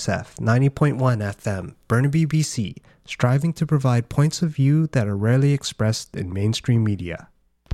SF 90.1 FM, Burnaby, BC, striving to provide points of view that are rarely expressed in mainstream media.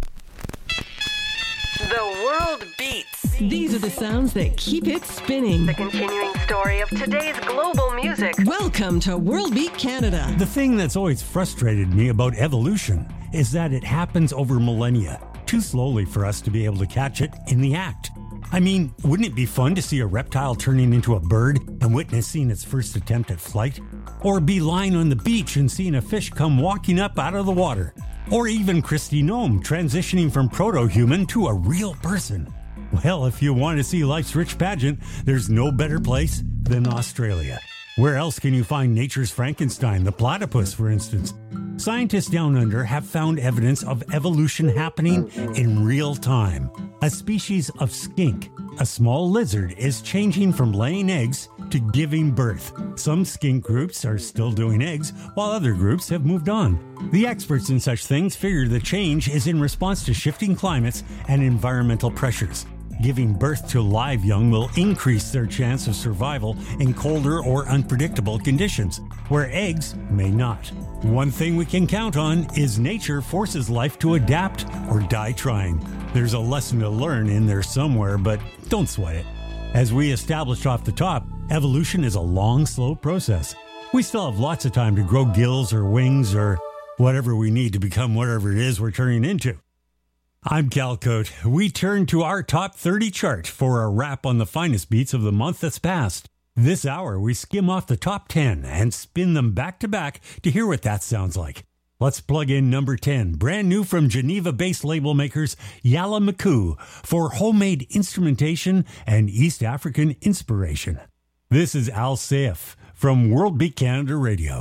The world beats. These are the sounds that keep it spinning. The continuing story of today's global music. Welcome to World Beat Canada. The thing that's always frustrated me about evolution is that it happens over millennia, too slowly for us to be able to catch it in the act. I mean, wouldn't it be fun to see a reptile turning into a bird and witnessing its first attempt at flight? Or be lying on the beach and seeing a fish come walking up out of the water? Or even Kristi Noem transitioning from proto-human to a real person? Well, if you want to see life's rich pageant, there's no better place than Australia. Where else can you find nature's Frankenstein, the platypus, for instance? Scientists down under have found evidence of evolution happening in real time. A species of skink, a small lizard, is changing from laying eggs to giving birth. Some skink groups are still doing eggs, while other groups have moved on. The experts in such things figure the change is in response to shifting climates and environmental pressures. Giving birth to live young will increase their chance of survival in colder or unpredictable conditions, where eggs may not. One thing we can count on is nature forces life to adapt or die trying. There's a lesson to learn in there somewhere, but don't sweat it. As we established off the top, evolution is a long, slow process. We still have lots of time to grow gills or wings or whatever we need to become whatever it is we're turning into. I'm Cal Cote. We turn to our top 30 chart for a wrap on the finest beats of the month that's passed. This hour, we skim off the top 10 and spin them back to back to hear what that sounds like. Let's plug in number 10, brand new from Geneva-based label makers Yala Maku for homemade instrumentation and East African inspiration. This is Al Saif from World Beat Canada Radio.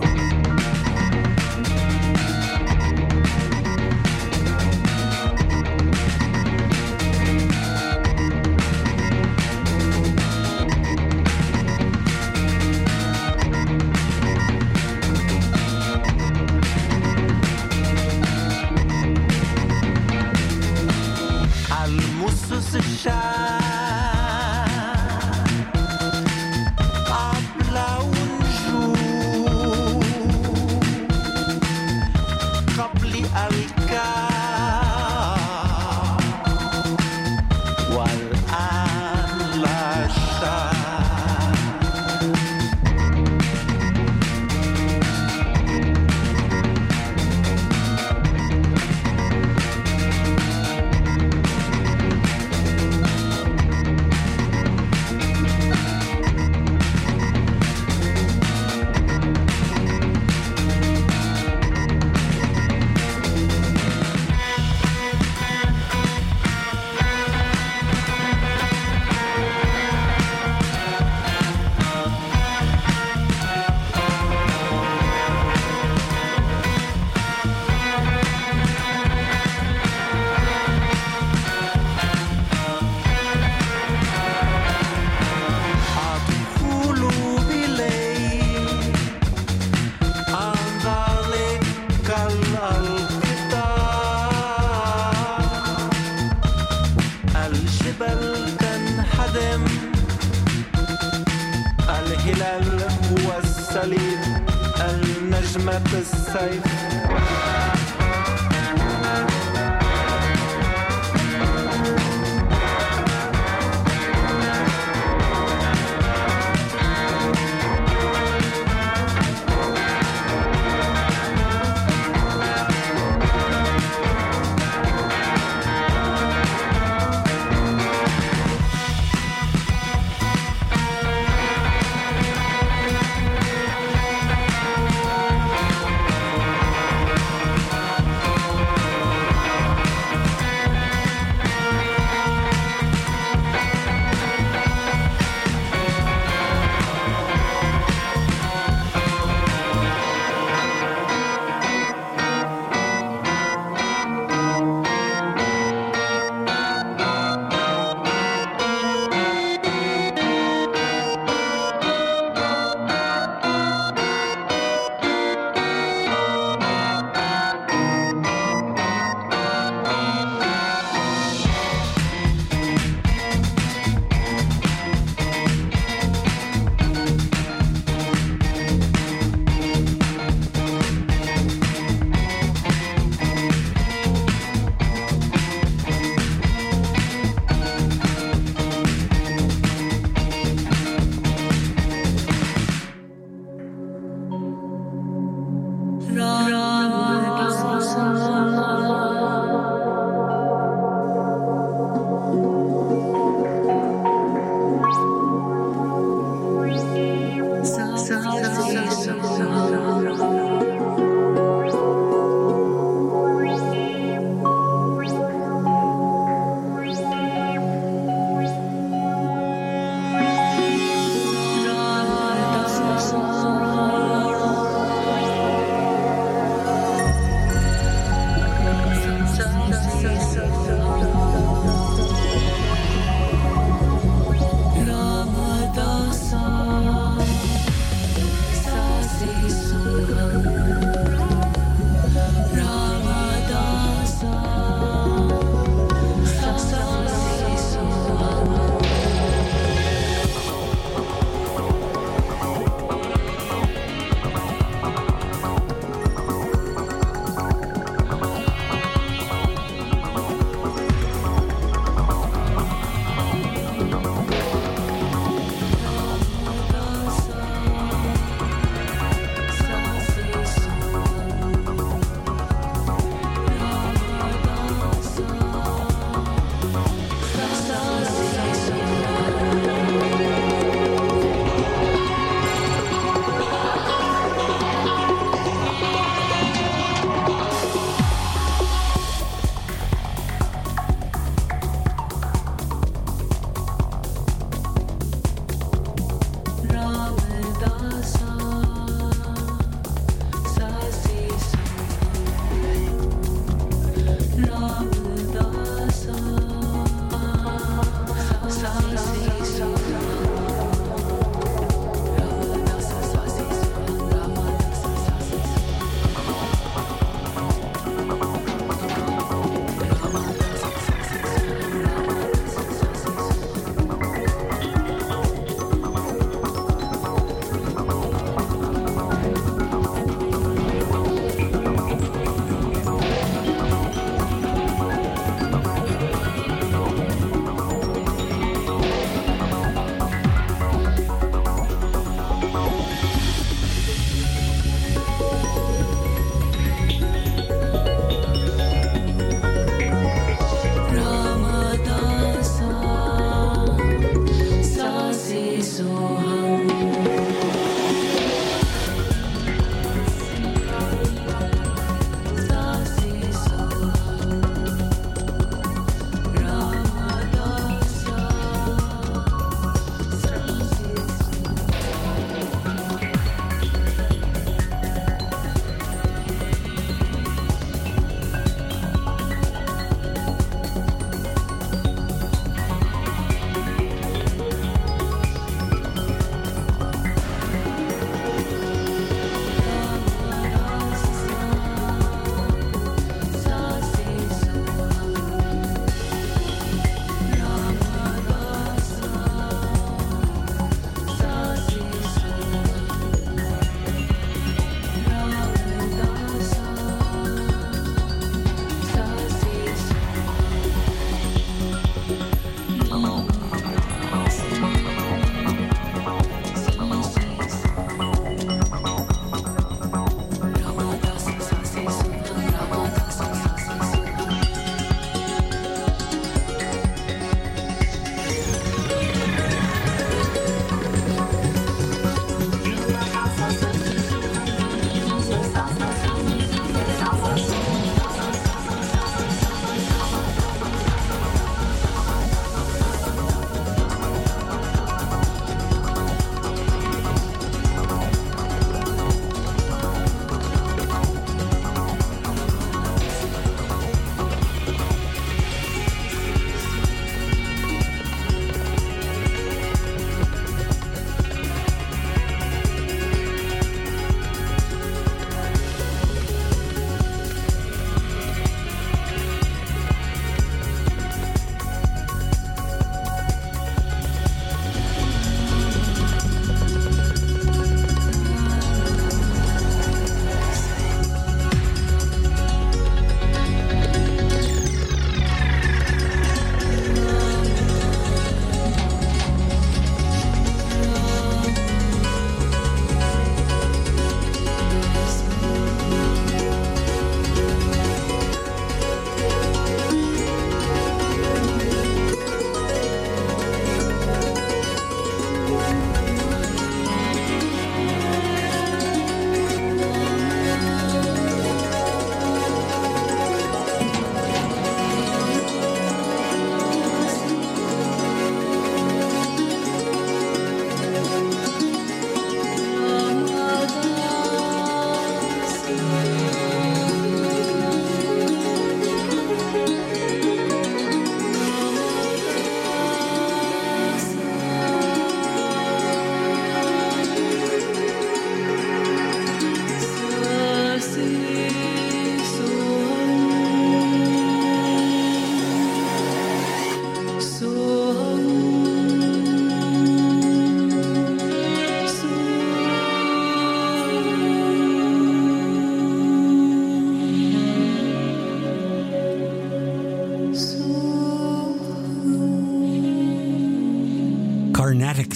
Ramadasa, Sasi Su.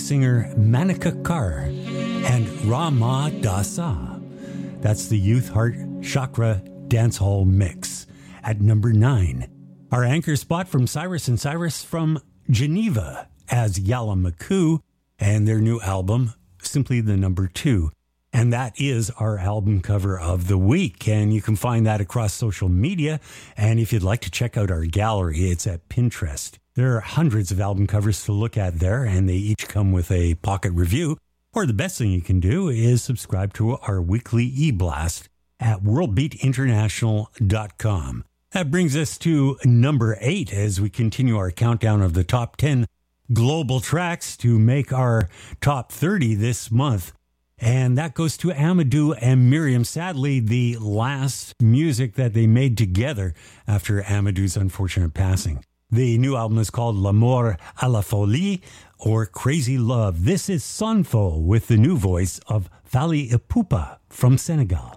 singer Manika Kar and Rama Dasa. That's the Youth Heart Chakra Dancehall Mix at number 9. Our anchor spot from Cyrus and Cyrus from Geneva as Yala Maku and their new album, simply the number 2. And that is our album cover of the week. And you can find that across social media. And if you'd like to check out our gallery, it's at Pinterest. There are hundreds of album covers to look at there, and they each come with a pocket review. Or the best thing you can do is subscribe to our weekly e-blast at worldbeatinternational.com. That brings us to number 8 as we continue our countdown of the top 10 global tracks to make our top 30 this month. And that goes to Amadou and Miriam. Sadly, the last music that they made together after Amadou's unfortunate passing. The new album is called L'amour à la folie, or Crazy Love. This is Sonfo with the new voice of Fally Ipupa from Senegal.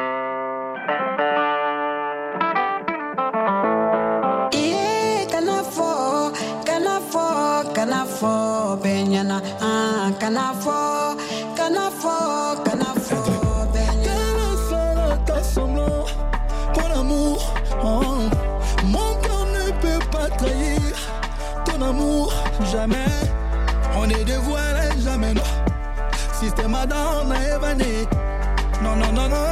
Kanafo, Benyana, Kanafo, Kanafo, Kanafo, Benyana. Semblant, mon amour, oh. Mon cœur ne peut pas trahir ton amour, jamais. On est dévoilé, jamais, non. Système Adam, on a évané. Non, non, non, non.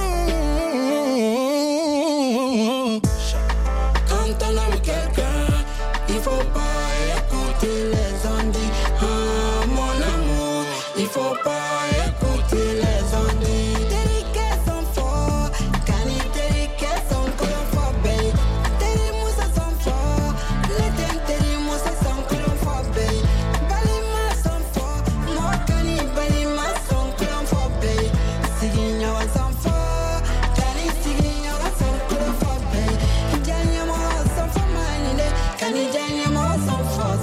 Quand on aime quelqu'un, il faut pas les ondits, ah, mon amour, il faut pas écouter les ondits. Déliqués sont forts, déliqués sont colophobés. Télimoussa sont forts, les télimoussa sont colophobés. Balima sont forts, Mokani balima sont colophobés. Sigignoa sont forts, Kani sigignoa sont colophobés. Janyamo sont forts manine, Kani janyamo sont forts.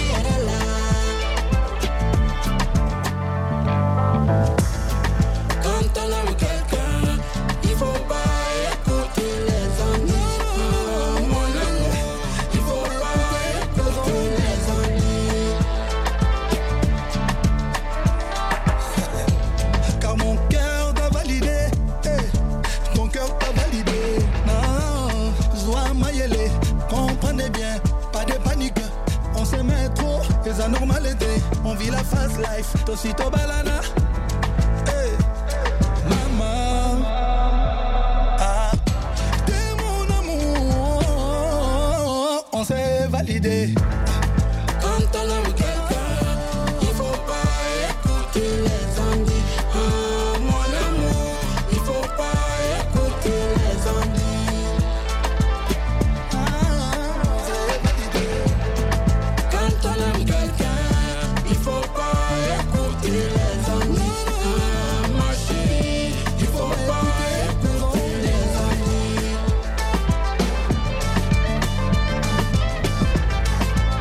La normalité, on vit la fast life, tosito balana. Hey, maman, ah, t'es mon amour, on s'est validé. Quand on aime quelqu'un, il faut pas écouter les ondits. Ah, mon amour, il faut pas écouter les ondits. Ah, c'est validé. Quand on aime quelqu'un, il faut pas écouter les ondits. Ah, ma chérie, il faut pas écouter les ondits.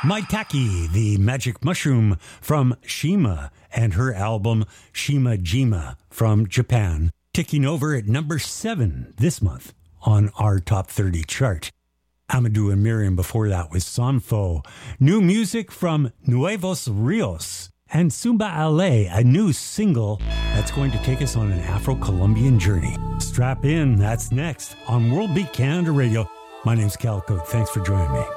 Maitake, the magic mushroom from Shima, and her album Shima Jima from Japan, ticking over at number 7 this month on our Top 30 chart. Amadou and Miriam before that was Sanfo. New music from Nuevos Rios. And Sumba Ale, a new single that's going to take us on an Afro-Colombian journey. Strap in, that's next on World Beat Canada Radio. My name's Cal Cote. Thanks for joining me.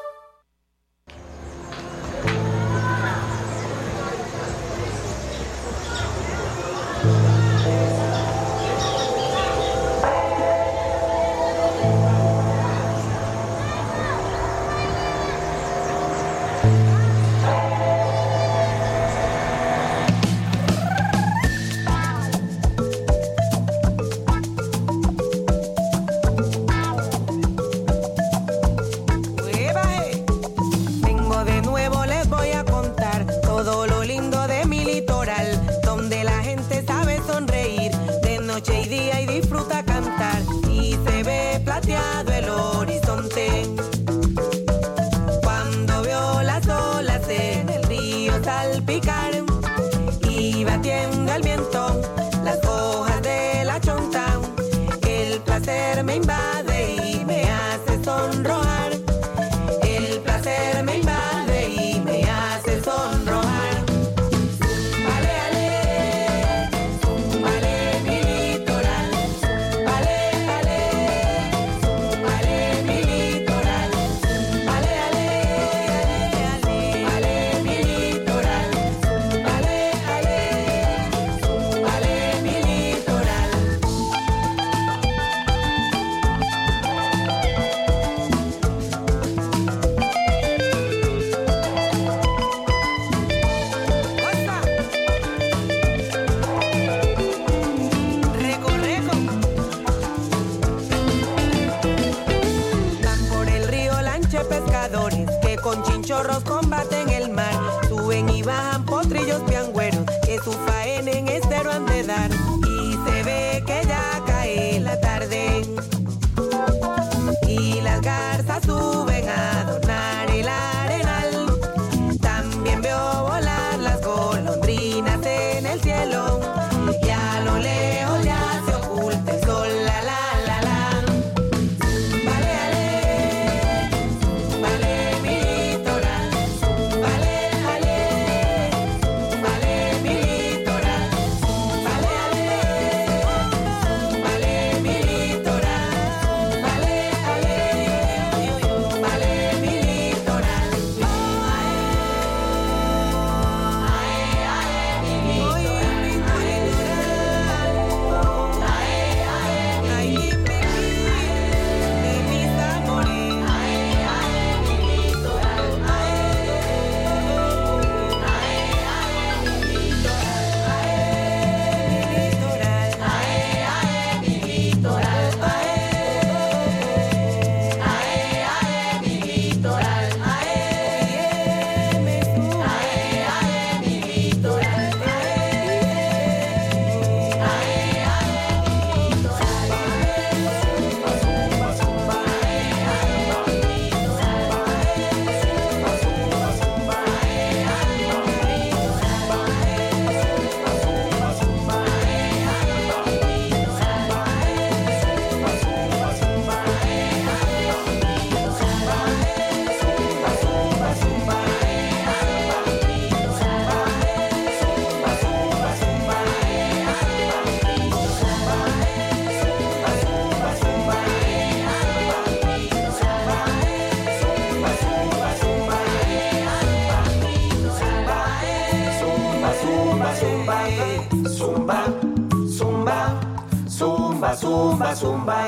Zumba, zumba,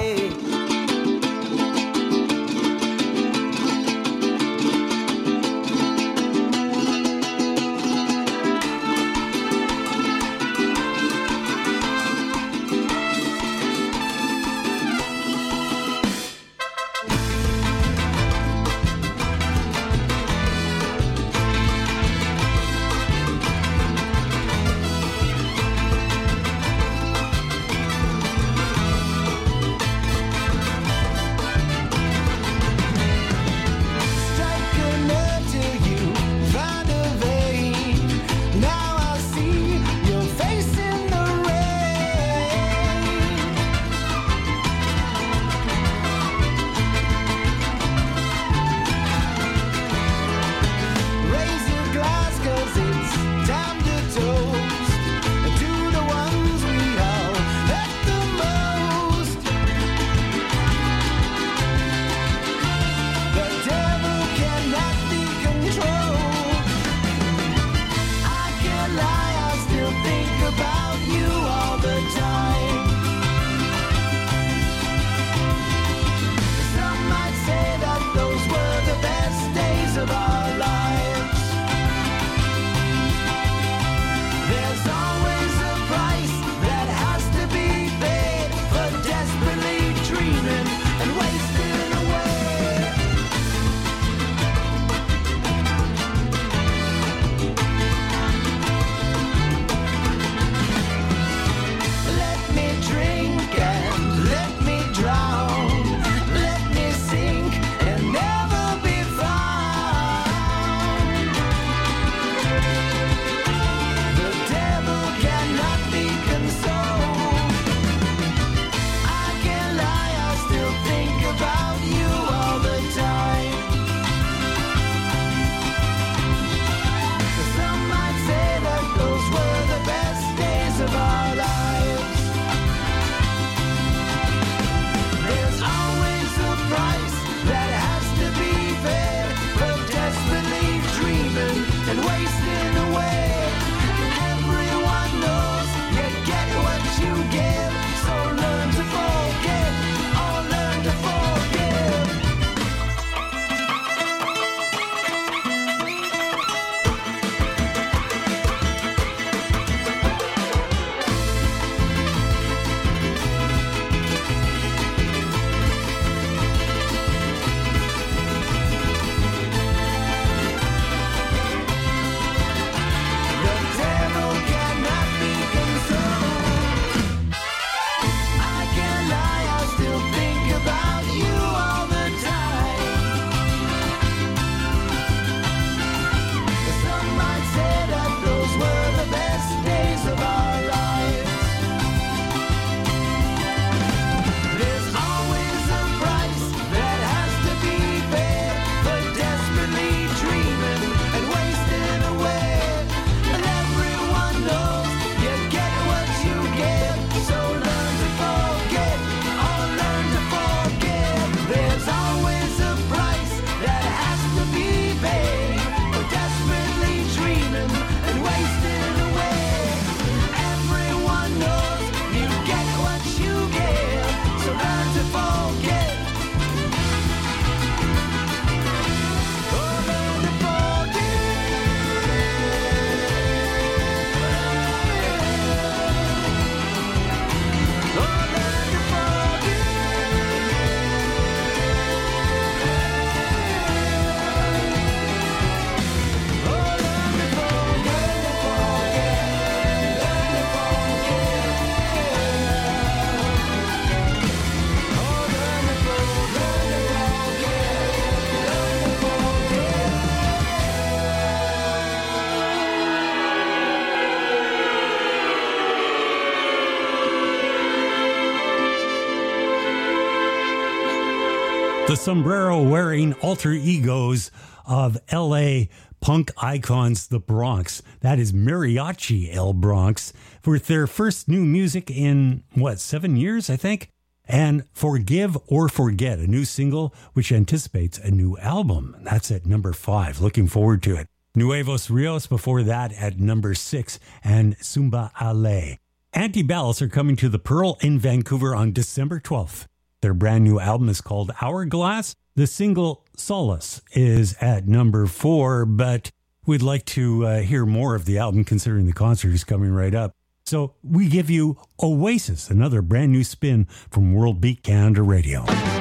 the sombrero-wearing alter egos of L.A. punk icons, the Bronx. That is Mariachi El Bronx, with their first new music in, 7 years, I think? And Forgive or Forget, a new single which anticipates a new album. That's at number 5. Looking forward to it. Nuevos Rios before that at number 6, and Sumba Ale. Antiballus are coming to the Pearl in Vancouver on December 12th. Their brand new album is called Hourglass. The single Solace is at number 4, but we'd like to hear more of the album considering the concert is coming right up. So we give you Oasis, another brand new spin from World Beat Canada Radio.